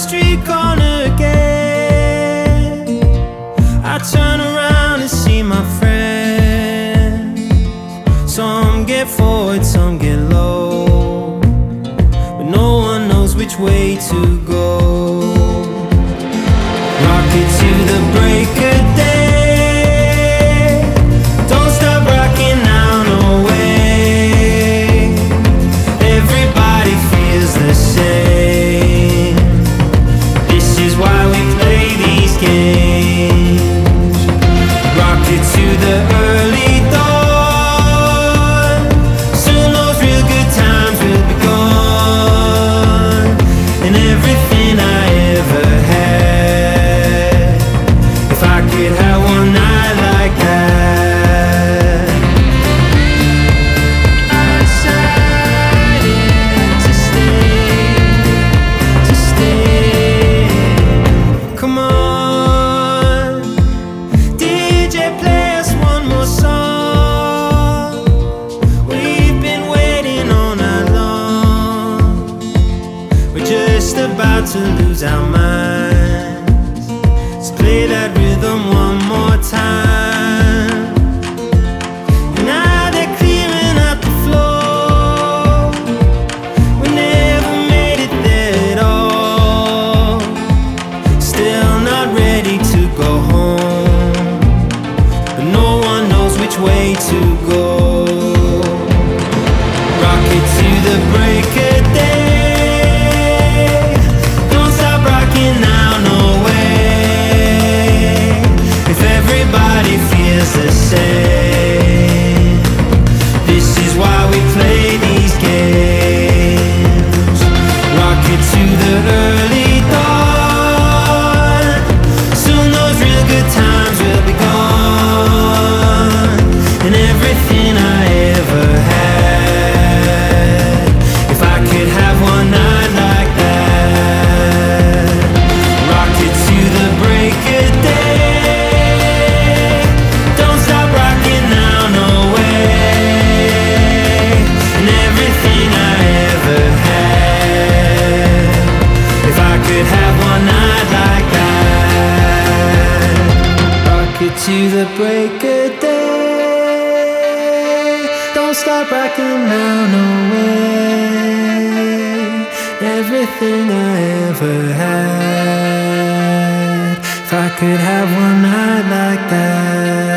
street corner again. I turn around and see my friends. Some get forward, some get low, but no one knows which way to go. Rocket to the break of day. Don't stop rocking now, no way. Everybody feels the same. This is why we play these games. Rocket to the early dawn. Soon those real good times will be gone, and everything I ever had, if I could have one night like that. I decided to stay. Come on, DJ, play us one more song. We've been waiting all night long. We're just about to lose our minds. Let's play that rhythm one more time. Now they're clearing out the floor. We never made it there at all. Still not ready to go home, but no one knows which way to go. Rocket to the break of day. Don't stop rocking now, no way. If everybody feels the same, this is why we play these games. Rocket to the early dawn. Soon those real good times will be gone, and everything I ever had, if I could have one night like that. Rocket to the break of day. Don't stop rocking now, no way. And everything I ever had, if I could have one night like that. Rocket to the break of day. Don't stop rocking now, no way. Everything I ever had, if I could have one night like that.